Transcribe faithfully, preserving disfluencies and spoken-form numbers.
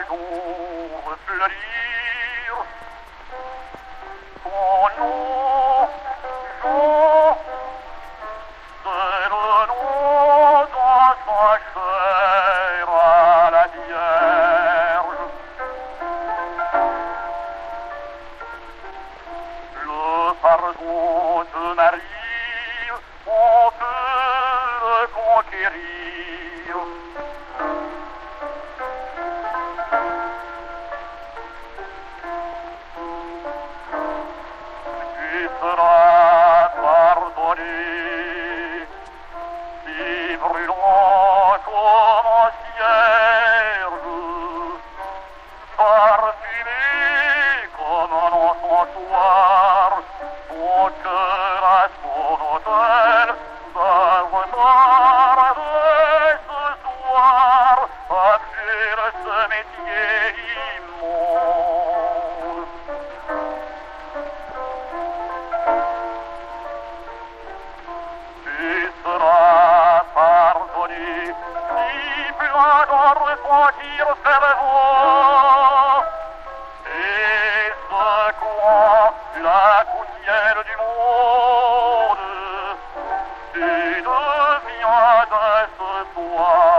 jours fleurir. Ton nom, Jean, c'est le nom dans sa chair à la Vierge. Le pardon de Marie, on peut le conquérir. Tu seras pardonné, si brûlant comme un cierge, parfumé comme un encensoir, ton cœur à son autel va retarder ce soir, après ce métier immonde. Tu seras pardonné, si plein d'en repentir fervent, et secouant la poussière du monde, tu deviens de ce soir